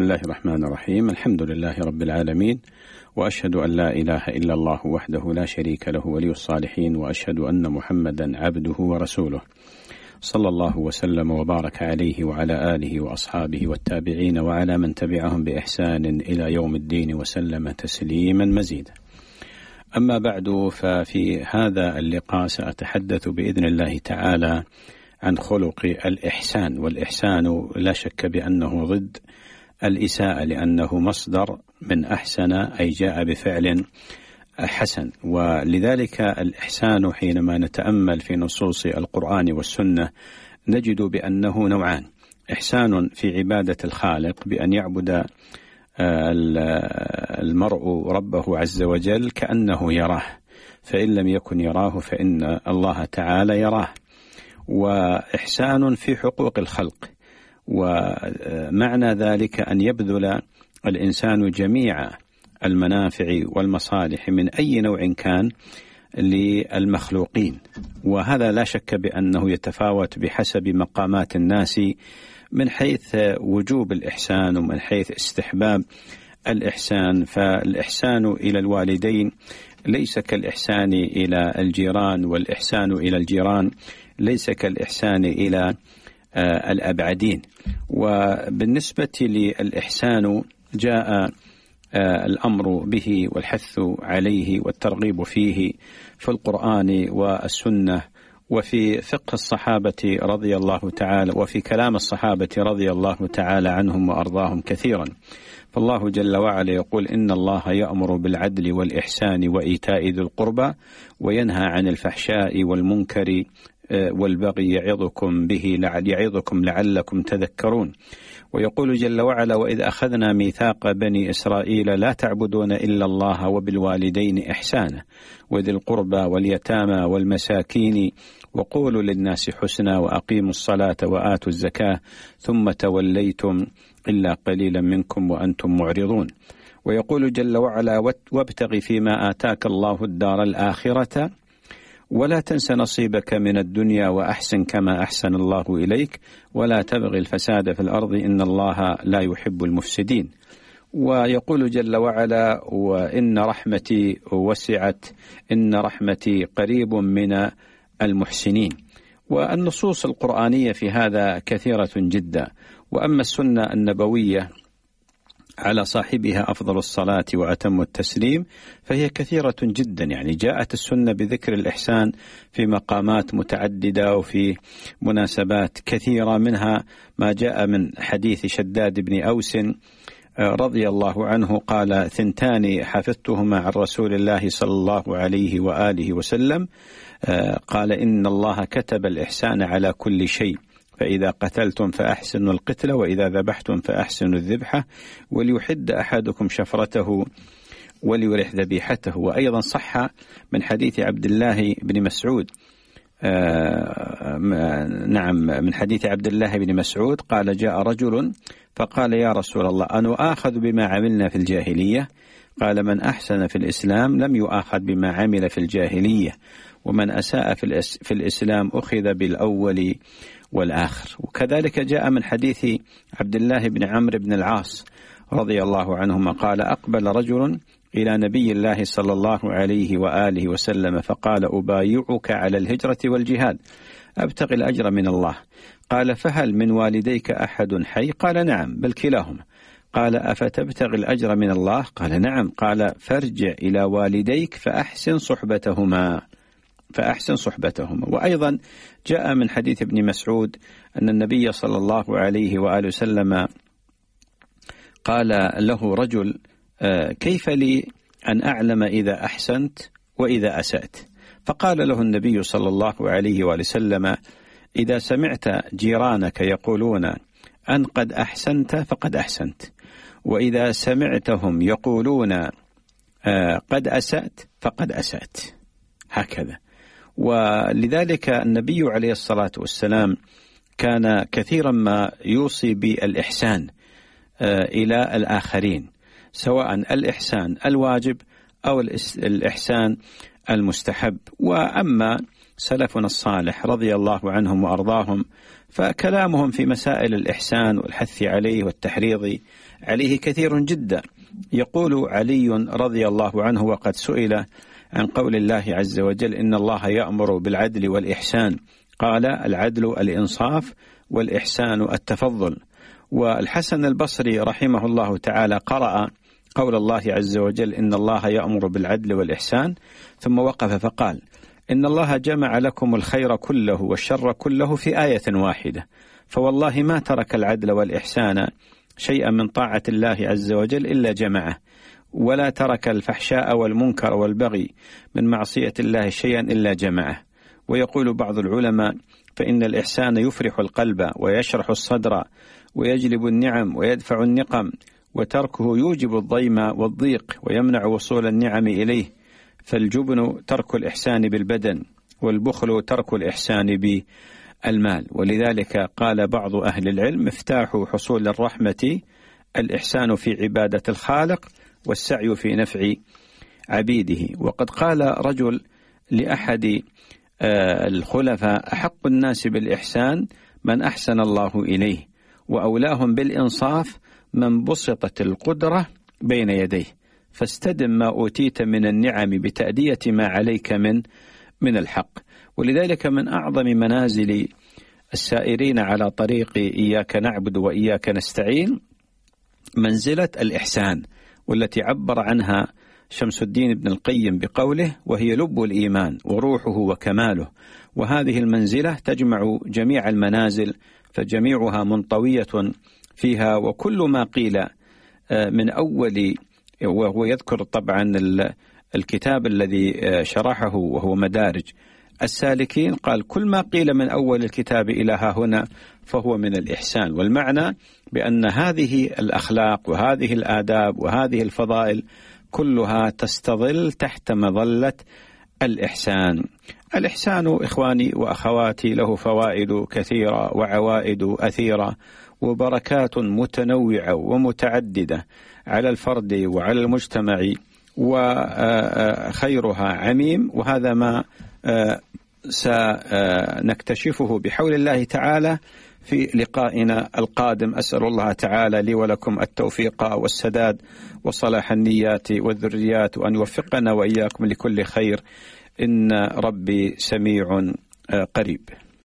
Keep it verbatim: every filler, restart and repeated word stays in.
الله الرحمن الرحيم. الحمد لله رب العالمين، وأشهد أن لا إله إلا الله وحده لا شريك له ولي الصالحين، وأشهد أن محمدا عبده ورسوله، صلى الله وسلم وبارك عليه وعلى آله وأصحابه والتابعين وعلى من تبعهم بإحسان إلى يوم الدين وسلم تسليما مزيدا. أما بعد، ففي هذا اللقاء سأتحدث بإذن الله تعالى عن خلق الإحسان، والإحسان لا شك بأنه ضد الإساءة، لأنه مصدر من أحسن أي جاء بفعل حسن. ولذلك الإحسان حينما نتأمل في نصوص القرآن والسنة نجد بأنه نوعان: إحسان في عبادة الخالق بأن يعبد المرء ربه عز وجل كأنه يراه، فإن لم يكن يراه فإن الله تعالى يراه. وإحسان في حقوق الخلق، ومعنى ذلك أن يبذل الإنسان جميع المنافع والمصالح من أي نوع كان للمخلوقين، وهذا لا شك بأنه يتفاوت بحسب مقامات الناس من حيث وجوب الإحسان ومن حيث استحباب الإحسان. فالإحسان إلى الوالدين ليس كالإحسان إلى الجيران، والإحسان إلى الجيران ليس كالإحسان إلى الأبعدين. وبالنسبة للإحسان جاء الأمر به والحث عليه والترغيب فيه في القرآن والسنة، وفي فقه الصحابة رضي الله تعالى، وفي كلام الصحابة رضي الله تعالى عنهم وأرضاهم كثيرا. فالله جل وعلا يقول: إن الله يأمر بالعدل والإحسان وإيتاء ذي القربى وينهى عن الفحشاء والمنكر والبغي يعظكم به لعل يعظكم لعلكم تذكرون. ويقول جل وعلا: وإذ أخذنا ميثاق بني إسرائيل لا تعبدون إلا الله وبالوالدين إحسانا وذي القربى واليتامى والمساكين وقولوا للناس حسنا وأقيموا الصلاة وآتوا الزكاة ثم توليتم إلا قليلا منكم وأنتم معرضون. ويقول جل وعلا: وابتغ فيما آتاك الله الدار الآخرة ولا تنس نصيبك من الدنيا وأحسن كما أحسن الله إليك ولا تبغي الفساد في الأرض إن الله لا يحب المفسدين. ويقول جل وعلا: وإن رحمتي وسعت إن رحمتي قريب من المحسنين. والنصوص القرآنية في هذا كثيرة جدا. وأما السنة النبوية على صاحبها أفضل الصلاة وأتم التسليم فهي كثيرة جدا، يعني جاءت السنة بذكر الإحسان في مقامات متعددة وفي مناسبات كثيرة، منها ما جاء من حديث شداد بن أوس رضي الله عنه قال: ثنتان حفظتهما عن رسول الله صلى الله عليه وآله وسلم، قال: إن الله كتب الإحسان على كل شيء، فإذا قتلتم فأحسنوا القتل وإذا ذبحتم فأحسنوا الذبحة وليحد أحدكم شفرته وليرح ذبيحته. وأيضا صح من حديث عبد الله بن مسعود آه نعم من حديث عبد الله بن مسعود قال: جاء رجل فقال: يا رسول الله أنا آخذ بما عملنا في الجاهلية؟ قال: من أحسن في الإسلام لم يؤاخذ بما عمل في الجاهلية، ومن أساء في الإسلام أخذ بالأول والآخر. وكذلك جاء من حديث عبد الله بن عمرو بن العاص رضي الله عنهما قال: أقبل رجل إلى نبي الله صلى الله عليه وآله وسلم فقال: أبايعك على الهجرة والجهاد أبتغي الأجر من الله. قال: فهل من والديك أحد حي؟ قال: نعم بل كلاهما. قال: أفتبتغي الأجر من الله؟ قال: نعم. قال: فارجع إلى والديك فأحسن صحبتهما فأحسن صحبتهما. وأيضا جاء من حديث ابن مسعود أن النبي صلى الله عليه وآله وسلم قال له رجل: كيف لي أن أعلم إذا أحسنت وإذا أسأت؟ فقال له النبي صلى الله عليه وآله وسلم: إذا سمعت جيرانك يقولون أن قد أحسنت فقد أحسنت، وإذا سمعتهم يقولون قد أسأت فقد أسأت، هكذا. ولذلك النبي عليه الصلاة والسلام كان كثيرا ما يوصي بالإحسان إلى الآخرين، سواء الإحسان الواجب أو الإحسان المستحب. وأما سلفنا الصالح رضي الله عنهم وأرضاهم فكلامهم في مسائل الإحسان والحث عليه والتحريض عليه كثير جدا. يقول علي رضي الله عنه وقد سئل عن قول الله عز وجل إن الله يأمر بالعدل والإحسان، قال العدل الإنصاف والإحسان التفضل. والحسن البصري رحمه الله تعالى قرأ قول الله عز وجل إن الله يأمر بالعدل والإحسان، ثم وقف فقال إن الله جمع لكم الخير كله والشر كله في آية واحدة، فوالله ما ترك العدل والإحسان شيئا من طاعة الله عز وجل إلا جمعه، ولا ترك الفحشاء والمنكر والبغي من معصية الله شيئا إلا جمعه. ويقول بعض العلماء فإن الإحسان يفرح القلب ويشرح الصدر ويجلب النعم ويدفع النقم، وتركه يوجب الضيم والضيق ويمنع وصول النعم إليه، فالجبن ترك الإحسان بالبدن، والبخل ترك الإحسان بالمال. ولذلك قال بعض أهل العلم مفتاح حصول الرحمة الإحسان في عبادة الخالق والسعي في نفع عبيده. وقد قال رجل لأحد الخلفاء أحق الناس بالإحسان من أحسن الله إليه، وأولاهم بالإنصاف من بسطت القدرة بين يديه، فاستدم ما أوتيت من النعم بتأدية ما عليك من من الحق. ولذلك من أعظم منازل السائرين على طريق إياك نعبد وإياك نستعين منزلة الإحسان، والتي عبر عنها شمس الدين ابن القيم بقوله وهي لب الإيمان وروحه وكماله. وهذه المنزلة تجمع جميع المنازل، فجميعها منطوية فيها. وكل ما قيل من أول، وهو يذكر طبعا الكتاب الذي شرحه وهو مدارج السالكين، قال كل ما قيل من أول الكتاب إلى ها هنا فهو من الإحسان. والمعنى بأن هذه الأخلاق وهذه الآداب وهذه الفضائل كلها تستظل تحت مظلة الإحسان. الإحسان إخواني وأخواتي له فوائد كثيرة وعوائد أثيرة وبركات متنوعة ومتعددة على الفرد وعلى المجتمع، وخيرها عميم. وهذا ما سنكتشفه بحول الله تعالى في لقائنا القادم. أسأل الله تعالى لي ولكم التوفيق والسداد وصلاح النيات والذريات، وأن يوفقنا وإياكم لكل خير، إن ربي سميع قريب.